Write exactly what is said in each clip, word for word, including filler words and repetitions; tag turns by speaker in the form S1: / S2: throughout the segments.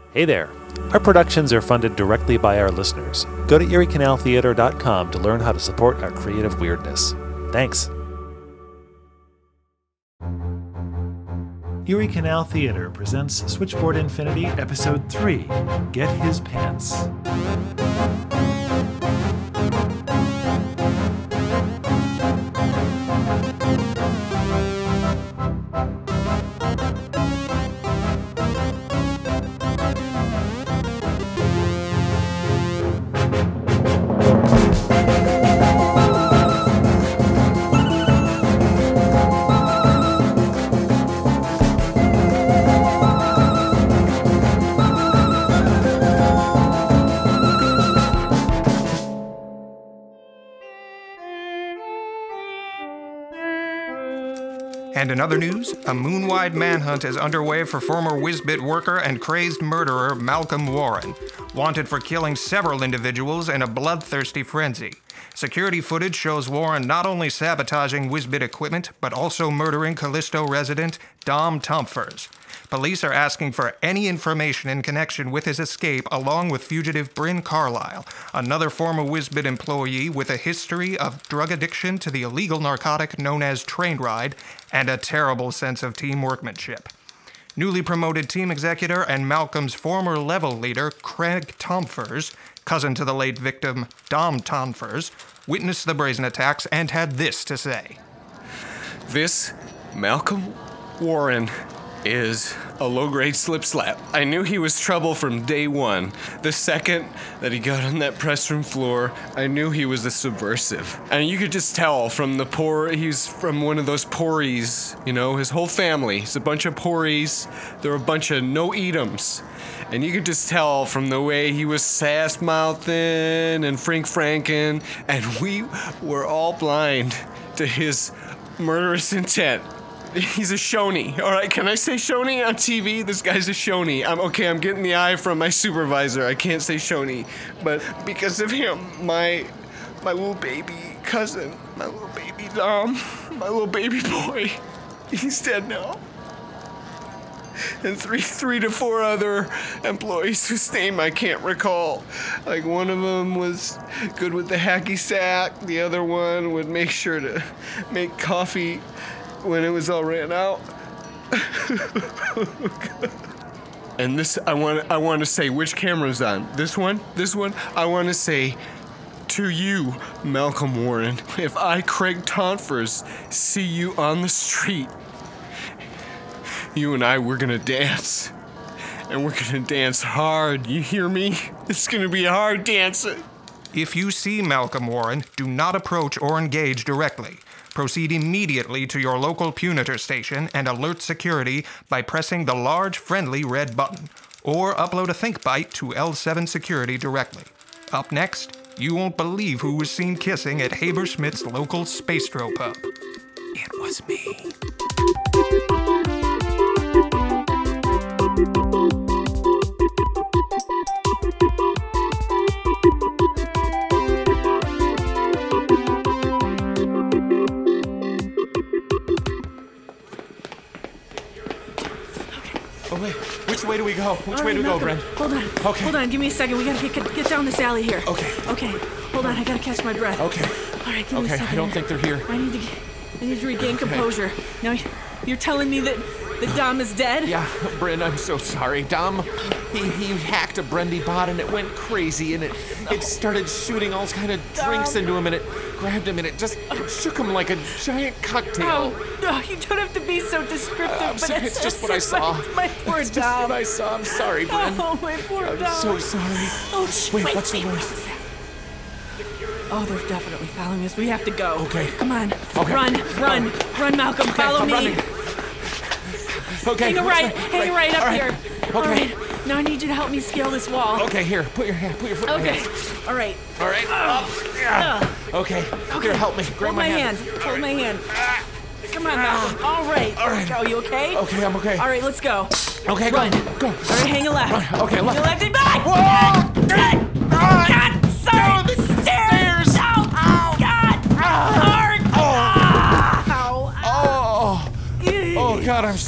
S1: Hey there. Our productions are funded directly by our listeners. Go to erie canal theater dot com to learn how to support our creative weirdness. Thanks. Erie Canal Theater presents Switchboard Infinity Episode three, Get His Pants.
S2: And in other news, a moon-wide manhunt is underway for former Whizbit worker and crazed murderer Malcolm Warren, wanted for killing several individuals in a bloodthirsty frenzy. Security footage shows Warren not only sabotaging Whizbit equipment, but also murdering Callisto resident Dom Tomfers. Police are asking for any information in connection with his escape, along with fugitive Bryn Carlisle, another former Whizbit employee with a history of drug addiction to the illegal narcotic known as train ride, and a terrible sense of team workmanship. Newly promoted team executor and Malcolm's former level leader, Craig Tomfers, cousin to the late victim Dom Tomfers, witnessed the brazen attacks and had this to say.
S3: This Malcolm Warren is a low-grade slip-slap. I knew he was trouble from day one. The second that he got on that press room floor, I knew he was a subversive. And you could just tell from the poor, he's from one of those pories, you know, his whole family. He's a bunch of pories. They're a bunch of no-eatums. And you could just tell from the way he was sass-mouthing and frank-franking, and we were all blind to his murderous intent. He's a shoney. All right, can I say shoney on T V? This guy's a shoney. I'm okay, I'm getting the eye from my supervisor. I can't say shoney. But because of him, my my little baby cousin, my little baby Dom, my little baby boy, he's dead now. And three three to four other employees whose name I can't recall. Like, one of them was good with the hacky sack. The other one would make sure to make coffee when it was all ran out. And this, I want I want to say, which camera's on? This one? This one? I want to say to you, Malcolm Warren, if I, Craig Tomfers, see you on the street, you and I, we're gonna dance. And we're gonna dance hard. You hear me? It's gonna be a hard dance.
S2: If you see Malcolm Warren, do not approach or engage directly. Proceed immediately to your local Punitor station and alert security by pressing the large friendly red button, or upload a ThinkByte to L seven Security directly. Up next, you won't believe who was seen kissing at Haberschmidt's local Spacestro pub. It was me.
S3: Oh, wait. Which way do we go? Which
S4: All
S3: way
S4: right,
S3: do we go,
S4: Malcolm,
S3: Brent?
S4: Hold on.
S3: Okay.
S4: Hold on. Give me a second. We gotta get, get down this alley here.
S3: Okay.
S4: Okay. Hold on. I gotta catch my breath.
S3: Okay.
S4: All right. Give me
S3: Okay,
S4: a second.
S3: I don't think they're here.
S4: I need to get, I need to regain
S3: Okay.
S4: composure. Now, you're telling me that, that Dom is dead?
S3: Yeah, Brent, I'm so sorry. Dom, he, he hacked a Brendy bot and it went crazy and it it started shooting all kind of drinks
S4: Dom.
S3: into him and it grabbed him and it just it shook him like a giant cocktail.
S4: Oh, no, you don't have to be so descriptive,
S3: I'm
S4: but
S3: sorry,
S4: it's,
S3: it's just what I saw.
S4: My, my poor
S3: It's
S4: Dom.
S3: just what I saw. I'm sorry, Brent.
S4: Oh, my poor
S3: I'm
S4: Dom.
S3: so sorry.
S4: Oh, sh-
S3: Wait,
S4: wait,
S3: what's
S4: wait,
S3: the
S4: wait,
S3: worst?
S4: what's that? Oh, they're definitely following us. We have to go.
S3: Okay.
S4: Come on.
S3: Okay.
S4: Run, run, run, Malcolm.
S3: Okay,
S4: Follow
S3: I'm
S4: me.
S3: running. Okay.
S4: Hang right, hang right up
S3: All right.
S4: here.
S3: Okay.
S4: All right. Now I need you to help me scale this wall.
S3: Okay, here. Put your hand. Put your foot in my
S4: Okay.
S3: hand.
S4: All right.
S3: All right. Up. Yeah. Okay. Here, help me. Grab
S4: Hold my hand. Hold my hand. Come on, Malcolm. All right.
S3: All right.
S4: Go. You okay?
S3: Okay, I'm okay.
S4: All right, let's go.
S3: Okay,
S4: Run.
S3: go. Go.
S4: All right, hang a left.
S3: Run. Okay,
S4: Hang
S3: left.
S4: a left and back.
S3: Whoa!
S4: God! God! Sorry!
S3: Go, the
S4: Stairs! Ow! Ow! God! Hard!
S3: Oh.
S4: Ow!
S3: Oh. Oh, God, I'm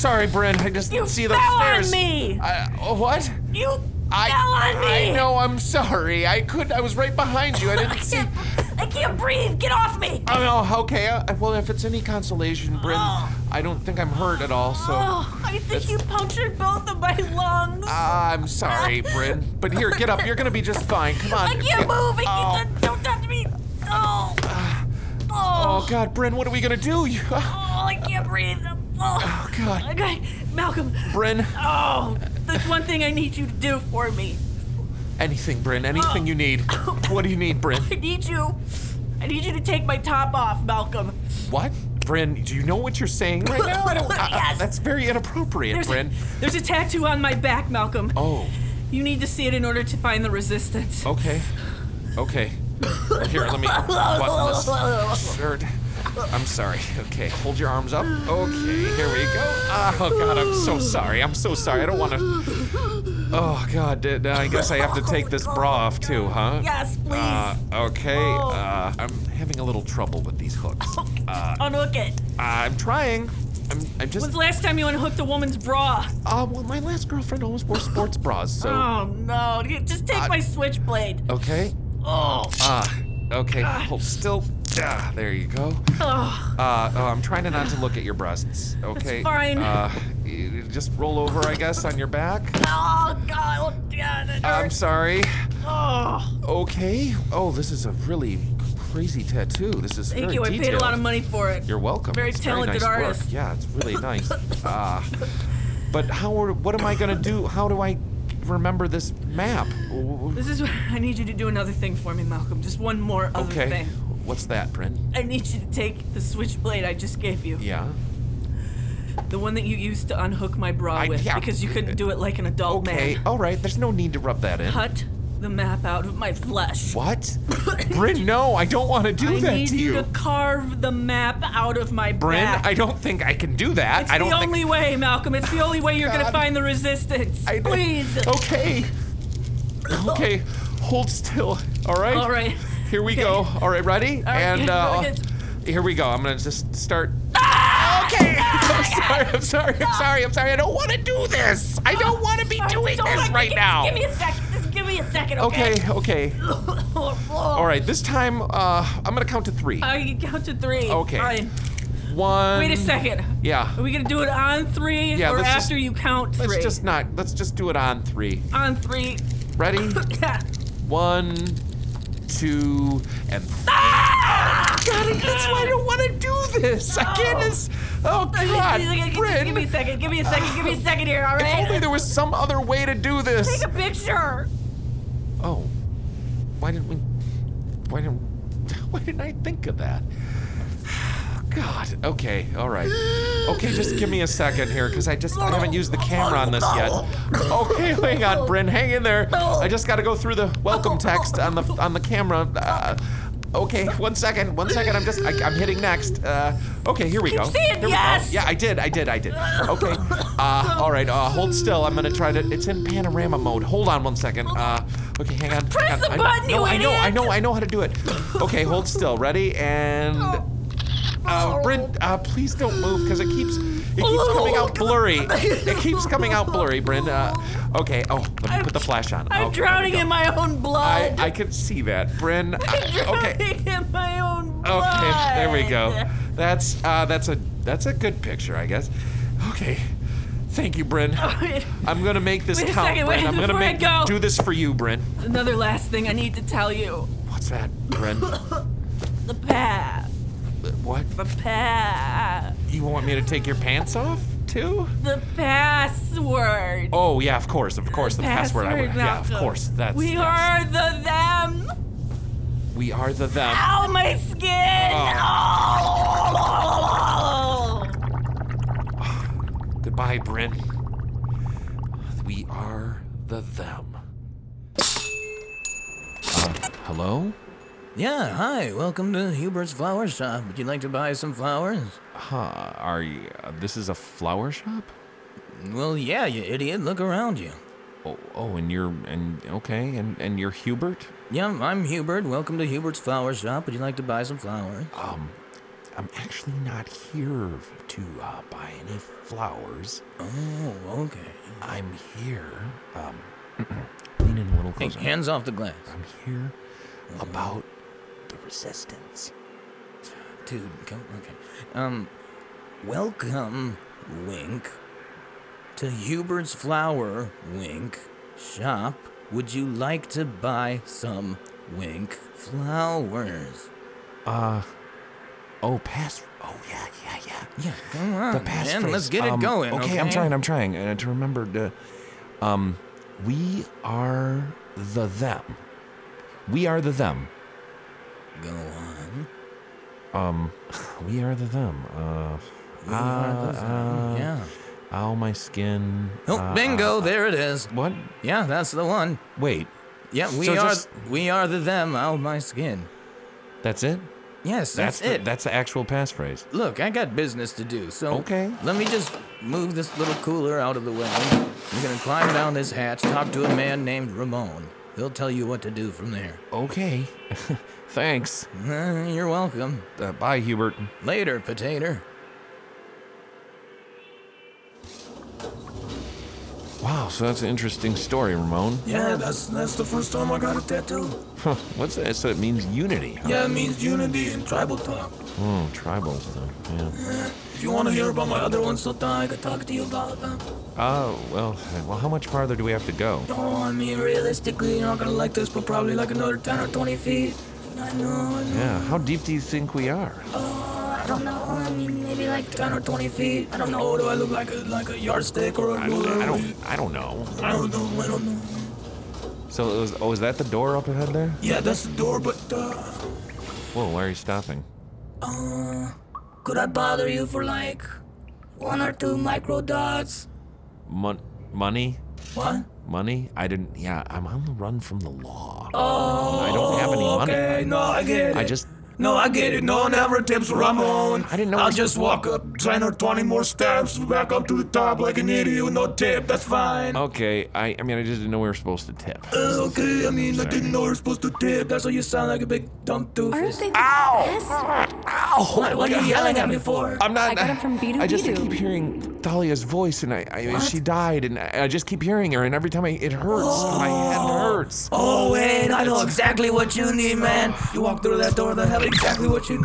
S5: sorry, Bryn. I just
S4: You
S5: didn't see
S4: fell
S5: those
S4: on
S5: stairs.
S4: me!
S5: I, uh, what?
S4: You
S5: I,
S4: fell on me!
S5: I know, I'm sorry. I could. I was right behind you. I
S4: I
S5: didn't see.
S4: can't, I can't breathe. Get off me!
S5: Oh, no, okay. Uh, well, if it's any consolation, Bryn,
S4: Oh.
S5: I don't think I'm hurt at all, so...
S4: Oh, I think you punctured both of my lungs.
S5: I'm sorry, Bryn. But here, get up. You're gonna be just fine. Come on.
S4: I can't
S5: Get-
S4: move. I
S5: Oh.
S4: can't, don't touch me. Oh.
S5: Oh,
S4: Oh.
S5: God, Bryn, what are we gonna do? You,
S4: Oh, I can't breathe. Oh,
S5: God.
S4: Okay, Malcolm.
S5: Bryn,
S4: Oh, there's one thing I need you to do for me.
S5: anything, Bryn, anything you need. What do you need, Bryn?
S4: I need you. I need you to take my top off, Malcolm.
S5: What? Bryn, do you know what you're saying right now? I don't, uh,
S4: Yes.
S5: That's very inappropriate,
S4: There's a,
S5: Bryn.
S4: there's a tattoo on my back, Malcolm.
S5: Oh,
S4: You need to see it in order to find the resistance.
S5: okay. Okay. Here, let me button this shirt. I'm sorry. Okay, hold your arms up. Okay, here we go. Oh, God, I'm so sorry. I'm so sorry. I don't want to... Oh, God, did, uh, I guess I have to take this bra off, too, huh?
S4: Yes, please.
S5: Uh, okay,
S4: Oh.
S5: uh, I'm having a little trouble with these hooks. Uh,
S4: Unhook it.
S5: I'm trying. I'm, I'm just...
S4: When's the last time you unhooked a woman's bra?
S5: Uh, well, my last girlfriend always wore sports bras, so...
S4: Oh, no. Just take
S5: Uh,
S4: my switchblade.
S5: Okay.
S4: Oh.
S5: Ah, okay, hold still. Ah, there you go.
S4: Oh.
S5: Uh, oh, I'm trying to not to look at your breasts, okay?
S4: fine.
S5: Uh, you just roll over, I guess, on your back.
S4: Oh, God. Oh, God. It
S5: I'm
S4: hurts.
S5: sorry.
S4: Oh.
S5: Okay. Oh, this is a really crazy tattoo. This is
S4: Thank
S5: very
S4: you. I paid a
S5: detailed.
S4: lot of money for it.
S5: You're welcome.
S4: Very
S5: It's
S4: talented
S5: very nice
S4: artist.
S5: Work. Yeah, it's really nice. Uh, but how? Are, what am I gonna do? How do I remember this map?
S4: This is what I need you to do another thing for me, Malcolm. Just one more other
S5: Okay.
S4: thing.
S5: What's that, Bryn?
S4: I need you to take the switchblade I just gave you.
S5: Yeah.
S4: The one that you used to unhook my bra
S5: I-
S4: with
S5: yeah.
S4: because you couldn't do it like an adult
S5: Okay.
S4: man.
S5: All right. There's no need to rub that in.
S4: Cut the map out of my flesh.
S5: What? Bryn, no, I don't want to do
S4: I
S5: that
S4: need
S5: to
S4: you
S5: you.
S4: to carve the map out of my
S5: Bryn,
S4: back.
S5: I don't think I can do that.
S4: It's
S5: I don't
S4: the
S5: think.
S4: only way, Malcolm. It's the only way you're gonna
S5: God.
S4: find the resistance.
S5: I,
S4: Please.
S5: Okay. Okay. Hold still. All right.
S4: All right.
S5: Here we
S4: Okay.
S5: go. All right, ready?
S4: All right,
S5: and
S4: good,
S5: uh,
S4: good.
S5: here we go. I'm gonna just start.
S4: Ah!
S5: Okay. I'm sorry. I'm sorry. I'm sorry. I'm sorry. I don't want to do this. I don't want to be
S4: All right,
S5: doing
S4: just hold
S5: this
S4: on.
S5: right
S4: Give-
S5: now.
S4: Give me a second. Just give me a second, okay?
S5: Okay. Okay. All right. This time, uh, I'm gonna count to three.
S4: I can count to three.
S5: Okay.
S4: Fine.
S5: One.
S4: Wait a second.
S5: Yeah.
S4: Are we gonna do it on three
S5: Yeah,
S4: or
S5: let's
S4: after
S5: just-
S4: you count three?
S5: Let's just not. Let's just do it on three.
S4: On three.
S5: Ready?
S4: Yeah.
S5: One, two, and three.
S4: Ah!
S5: God, that's why I don't want to do this. I can't just. Oh God,
S4: Just
S5: Bryn.
S4: give me a second. Give me a second. Give me a second here. All
S5: If only
S4: right.
S5: there was some other way to do this.
S4: Take a picture.
S5: Oh, why didn't we? Why didn't? Why didn't I think of that? God. Okay. All right. Okay, just give me a second here, because I just I haven't used the camera on this yet. Okay, hang on, Bryn. Hang in there. I just got to go through the welcome text on the on the camera. Uh, okay, one second. One second. I'm just I, I'm hitting next. Uh, okay, here we
S4: Keep
S5: go.
S4: saying
S5: Here we go.
S4: yes.
S5: Yeah, I did. I did. I did. Okay. Uh, all right. Uh, hold still. I'm gonna try to. It's in panorama mode. Hold on one second. Uh, okay, hang on.
S4: Press
S5: hang on.
S4: the
S5: I,
S4: button,
S5: no,
S4: you
S5: I know. I
S4: idiot.
S5: know. I know how to do it. Okay, hold still. Ready and. Uh, Bryn, uh, please don't move, because it keeps it keeps coming out blurry. It keeps coming out blurry, Bryn. Uh, okay. Oh, let me put the flash on.
S4: I'm
S5: Okay,
S4: drowning
S5: there we
S4: in
S5: go.
S4: my own
S5: I
S4: blood.
S5: I can see that, Bryn. Uh,
S4: I'm
S5: okay.
S4: drowning in my own blood.
S5: Okay. There we go. That's uh, that's a that's a good picture, I guess. Okay. Thank you, Bryn.
S4: Wait.
S5: I'm gonna make this
S4: Wait a
S5: count,
S4: second,
S5: Bryn.
S4: wait,
S5: I'm gonna
S4: before I
S5: make
S4: go.
S5: do this for you, Bryn.
S4: Another last thing I need to tell you.
S5: What's that, Bryn?
S4: The path.
S5: What?
S4: The path.
S5: You want me to take your pants off too?
S4: The password.
S5: Oh yeah, of course, of course, the password. I would, yeah, of
S4: Malcolm.
S5: course. That's
S4: We
S5: yes.
S4: are the them.
S5: We are the them.
S4: Ow, my skin.
S5: Oh.
S4: Oh.
S5: Goodbye, Bryn. We are the them. Uh, hello?
S6: Yeah, hi. Welcome to Hubert's Flower Shop. Would you like to buy some flowers?
S5: Huh? Are you? Uh, this is a flower shop?
S6: Well, yeah, you idiot. Look around you.
S5: Oh, oh, and you're and okay, and and you're Hubert.
S6: Yeah, I'm Hubert. Welcome to Hubert's Flower Shop. Would you like to buy some flowers?
S5: Um, I'm actually not here to uh, buy any flowers.
S6: Oh, okay.
S5: I'm here. Um, lean in a little
S6: Hey,
S5: closer.
S6: hands off the glass.
S5: I'm here about the resistance.
S6: Dude, come, okay. Um, welcome, Wink, to Hubert's Flower, Wink, shop. Would you like to buy some Wink flowers?
S5: Uh, oh, pass. Oh, yeah, yeah, yeah.
S6: Yeah, come on,
S5: The passphrase.
S6: man. Let's get it
S5: Um,
S6: going,
S5: okay,
S6: okay?
S5: I'm trying, I'm trying uh, to remember to, um, we are the them. We are the them.
S6: Go on.
S5: Um, we are the them. Uh,
S6: We are the them,
S5: uh,
S6: yeah.
S5: Ow, my skin.
S6: Oh,
S5: uh,
S6: bingo,
S5: uh,
S6: there it is.
S5: What?
S6: Yeah, that's the one.
S5: Wait,
S6: Yeah, we
S5: So
S6: are
S5: just-
S6: we are the them out my skin.
S5: that's it?
S6: Yes, that's,
S5: the,
S6: it.
S5: That's the actual passphrase.
S6: Look, I got business to do, so
S5: Okay.
S6: let me just move this little cooler out of the way. You're gonna climb down this hatch, talk to a man named Ramon. He'll tell you what to do from there.
S5: Okay. Thanks.
S6: Uh, you're welcome.
S5: Uh, bye, Hubert.
S6: Later, potato.
S5: Wow, so that's an interesting story, Ramon.
S6: Yeah, that's that's the first time I got a tattoo.
S5: Huh, what's that? So it means unity. Huh?
S6: Yeah, it means unity in tribal talk.
S5: Oh, tribal stuff. Yeah.
S6: If you want to hear about my other ones, sometime I could talk to you about them.
S5: Oh, well, well, how much farther do we have to go?
S6: Oh, I mean, realistically, you're not gonna like this, but probably like another ten or twenty feet. I know, I know.
S5: Yeah, how deep do you think we are?
S6: Uh, I don't know. I mean, maybe like ten or twenty feet. I don't know. Do I look like a like a yardstick or a
S5: I don't,
S6: ruler?
S5: I don't, I don't know.
S6: I don't know. I don't know.
S5: So it was, oh, is that the door up ahead there?
S6: Yeah, that's the door. But uh,
S5: Whoa, why are you stopping?
S6: uh, could I bother you for like one or two micro dots?
S5: Mon- money?
S6: What?
S5: Money? I didn't, yeah, I'm on the run from the law.
S6: Oh,
S5: I don't have any money.
S6: Okay, no, I get it.
S5: I just,
S6: No, I get it. No one ever tips Ramon.
S5: I didn't know
S6: I'll
S5: we-
S6: just walk up ten or twenty more steps back up to the top like an idiot with no tip. That's fine.
S5: okay, I, I mean, I just didn't know we were supposed to tip.
S6: Uh, okay, I mean, I didn't know we were supposed to tip. That's why you sound like a big dumb doofus.
S4: Aren't they the best?
S5: Ow!
S6: What, what are you yelling at me for?
S5: I'm not.
S4: I got 'em from Beedoo
S5: I just
S4: Beedoo.
S5: keep hearing Thalia's voice, and I, I she died, and I, I just keep hearing her, and every time I, it hurts. My head hurts.
S6: Oh, wait, I know exactly what you need, man. You walk through that door, they'll have exactly what you need.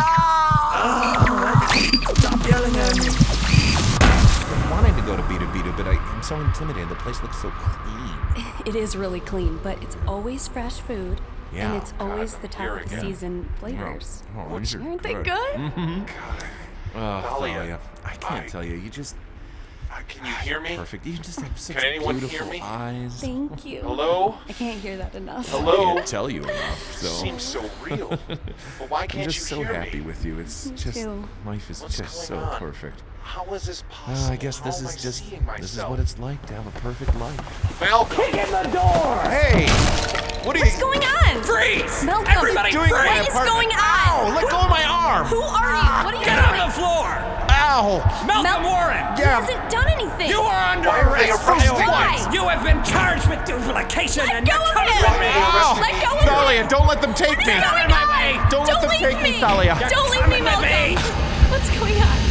S6: Ah, stop yelling at me.
S5: I wanted to go to Beedoo Beedoo, but I, I'm so intimidated. The place looks so clean.
S4: It is really clean, but it's always fresh food.
S5: Yeah.
S4: And it's always the top of the
S5: again.
S4: season flavors.
S5: Oh, these are
S4: Aren't they
S5: good.
S4: good?
S5: Oh, Thalia, I can't tell you. You just
S7: Can you hear me?
S5: perfect. You just have such
S7: Can anyone
S5: beautiful
S7: hear me?
S5: eyes.
S4: Thank you.
S7: Hello?
S4: I can't hear that enough.
S7: Hello?
S5: Can't tell you enough. So
S7: Seems so real. But why
S5: I'm
S7: can't
S5: just
S7: you
S5: so
S7: hear
S5: happy
S7: me?
S5: with you. It's
S4: Me
S5: just
S4: too.
S5: life is
S7: What's
S5: just so
S7: going on?
S5: perfect.
S7: How is this
S5: Uh,
S7: possible?
S5: I guess this
S7: How am
S5: is
S7: I
S5: just
S7: seeing
S5: this is
S7: myself?
S5: what it's like to have a perfect life.
S7: Malcolm!
S5: Hey, what are you?
S4: What's going on?
S6: Freeze!
S4: Malcolm,
S6: Everybody
S5: doing
S4: what
S5: in
S4: is
S5: apartment?
S4: going on?
S5: Ow! Let go of my arm!
S4: Who are you? What are you
S6: Get
S4: doing?
S6: on the floor!
S5: Ow!
S6: Malcolm
S4: Mel-
S6: Warren!
S4: He
S5: Yeah.
S4: hasn't done anything.
S6: You are under
S7: Why are they
S6: arrest for
S7: arresting
S4: me?
S6: You have been charged with duplication
S4: Let
S6: and
S4: go
S6: you're
S4: of
S6: coming
S4: him.
S6: with me!
S5: Ow!
S4: Let go of
S5: Thalia,
S4: him.
S5: don't let them take
S4: What's
S5: me!
S4: going
S6: my
S4: on?
S6: way.
S5: Don't let them
S4: leave
S5: take me,
S4: me.
S5: Thalia.
S4: Don't leave me,
S6: coming with me.
S4: Malcolm. What's going on?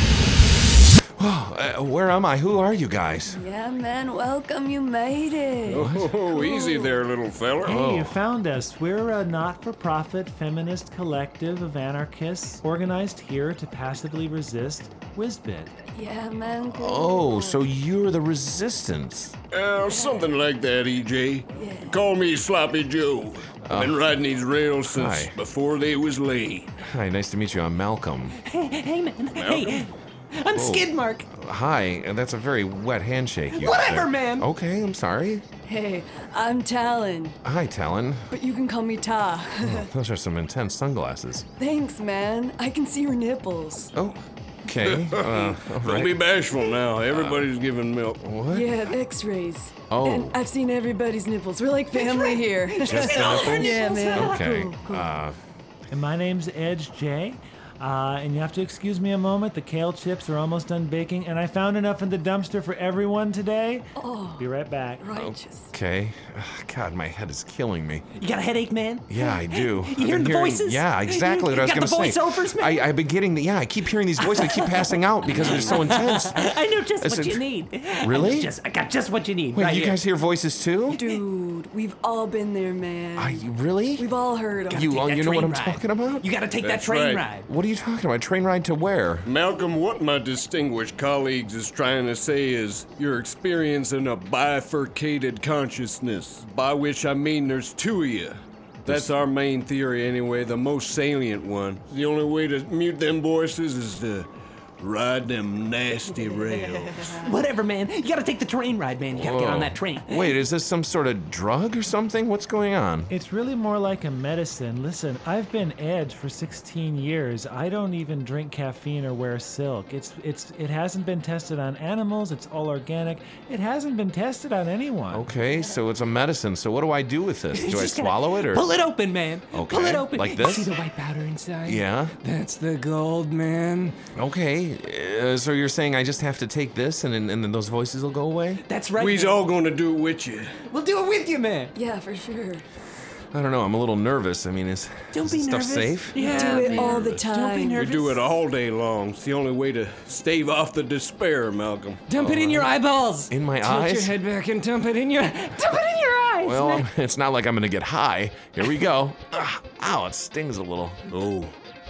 S5: Uh, where am I? Who are you guys?
S4: Yeah, man, welcome. You made it.
S3: Oh, easy there, little fella.
S8: Hey, you found us. We're a not-for-profit feminist collective of anarchists organized here to passively resist Whizbit.
S4: Yeah, man. Cool.
S5: Oh, so you're the resistance.
S3: Uh, something like that, E J. Call me Sloppy Joe. I've been riding these rails since
S5: Hi.
S3: before they was laid.
S5: Hi, nice to meet you. I'm Malcolm.
S9: Hey, hey, man. Hey, I'm Skidmark.
S5: Hi, and that's a very wet handshake. You
S9: Whatever,
S5: there.
S9: man.
S5: Okay, I'm sorry.
S4: Hey, I'm Talon,
S5: Hi, Talon.
S4: but you can call me Ta.
S5: Those are some intense sunglasses.
S4: Thanks, man. I can see your nipples.
S5: Oh, okay. Uh, all
S3: Don't be
S5: right.
S3: bashful now. Everybody's giving milk.
S5: What?
S4: Yeah, X-rays.
S5: Oh.
S4: And I've seen everybody's nipples. We're like family here.
S5: Just the nipples?
S4: Yeah, man.
S5: Okay.
S4: Cool, cool.
S5: Uh,
S8: And my name's Edge J. Uh, and you have to excuse me a moment. The kale chips are almost done baking, and I found enough in the dumpster for everyone today.
S9: Oh,
S8: Be right back.
S9: righteous.
S5: Okay. Ugh, God, my head is killing me.
S9: You got a headache, man?
S5: Yeah, I do.
S9: You hear
S5: I've been
S9: the
S5: hearing-
S9: voices?
S5: Yeah, exactly
S9: You
S5: what I was
S9: got
S5: going to say.
S9: the voiceovers, man?
S5: I, I've been getting the, yeah, I keep hearing these voices. I keep passing out because they're so intense.
S9: I know just
S5: I
S9: what
S5: said-
S9: you need.
S5: Really?
S9: I, just, I got just what you need.
S5: Wait,
S9: right
S5: you
S9: here.
S5: guys hear voices too?
S10: Dude, we've all been there, man.
S5: Are you really?
S10: We've all heard them.
S5: You,
S9: take
S5: uh,
S9: that
S5: you know what
S9: train
S5: I'm
S9: ride.
S5: talking about?
S9: You got to take
S3: That's
S9: that train
S3: right.
S9: ride.
S5: What are you talking about? Train ride to where?
S3: Malcolm, what my distinguished colleagues is trying to say is you're experiencing a bifurcated consciousness, by which I mean there's two of you. That's our main theory anyway, the most salient one. The only way to mute them voices is to ride them nasty rails.
S9: Whatever, man. You got to take the train ride, man. You got to get on
S5: Whoa.
S9: that train.
S5: Wait, is this some sort of drug or something? What's going on?
S8: It's really more like a medicine. Listen, I've been Edge for sixteen years. I don't even drink caffeine or wear silk. It's it's it hasn't been tested on animals. It's all organic. It hasn't been tested on anyone.
S5: Okay, so it's a medicine. So what do I do with this?
S9: You
S5: Do I
S9: just gotta
S5: swallow it or?
S9: Pull it open, man.
S5: Okay,
S9: Pull it open.
S5: like this?
S9: See the white powder inside?
S5: Yeah.
S9: That's the gold, man.
S5: Okay, uh, so you're saying I just have to take this and, and then those voices will go away?
S9: That's right.
S3: We's
S9: man.
S3: all gonna do it with you.
S9: We'll do it with you, man.
S10: Yeah, for sure.
S5: I don't know. I'm a little nervous. I mean, is,
S9: Don't
S5: is
S9: be
S5: this stuff
S9: nervous.
S5: safe?
S10: We
S9: Yeah,
S10: do it
S9: man.
S10: all the
S9: Don't be
S10: time.
S3: We
S9: nervous.
S3: do it all day long. It's the only way to stave off the despair, Malcolm.
S9: Dump it in your eyeballs.
S5: In my
S9: Tilt
S5: eyes?
S9: your head back and dump it in your dump it in your eyes.
S5: Well,
S9: man.
S5: I'm- it's not like I'm gonna get high. Here we go. Ah, ow, it stings a little. Oh.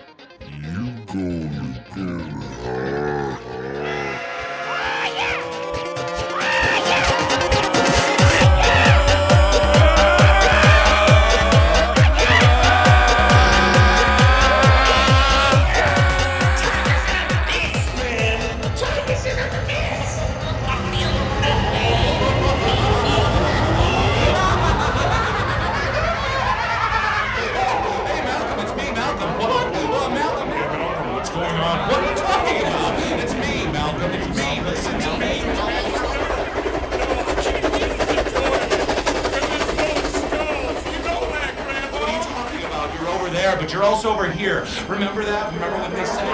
S7: There, but you're also over here. Remember that? Remember what they said?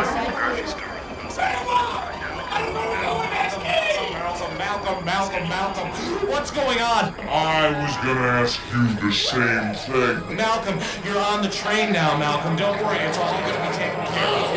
S7: Malcolm, Malcolm, Malcolm. What's going on?
S11: I was gonna ask you the same thing.
S7: Malcolm, you're on the train now, Malcolm. Don't worry, it's all gonna be taken care of.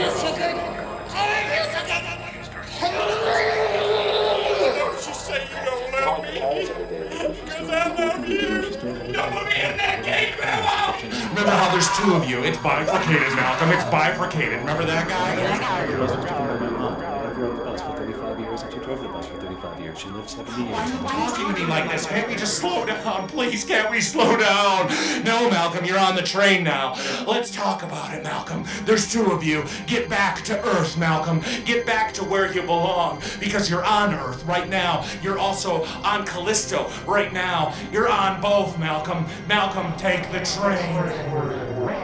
S11: Don't you say you don't love me? Because I love you. Don't put me in that gate, Grandma!
S7: Remember how there's two of you? It's bifurcated, Malcolm. It's bifurcated. Remember that guy?
S12: The bus was driven by my mom. I rode the bus for thirty-five years, and she drove the bus for thirty-five years. She lived seventy years.
S7: Why are you talking to me like this? Can't we just slow down? Please, can't we slow down? No, Malcolm, you're on the train now. Let's talk about it, Malcolm. There's two of you. Get back to Earth, Malcolm. Get back to where you belong. Because you're on Earth right now. You're also on Callisto right now. You're on both, Malcolm. Malcolm, take the train.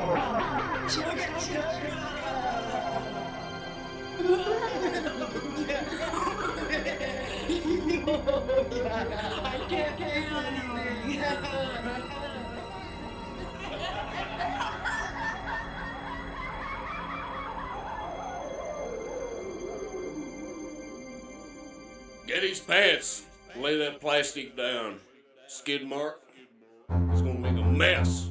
S3: Get his pants. Lay that plastic down. Skid mark. It's gonna make a mess.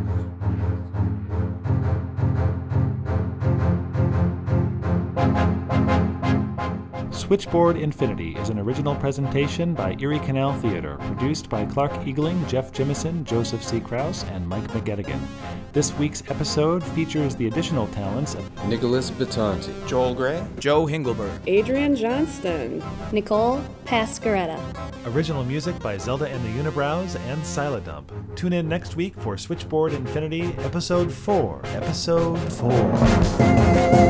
S1: Switchboard Infinity is an original presentation by Erie Canal Theater, produced by Clark Eagling, Jeff Jimison, Joseph C. Krause, and Mike McGettigan. This week's episode features the additional talents of
S13: Nicholas Batanti,
S6: Joel Gray, Joe Hingelberg,
S14: Adrian Johnston, Nicole Pascaretta.
S1: Original music by Zelda and the Unibrows and Silodump. Tune in next week for Switchboard Infinity, Episode four. Episode four.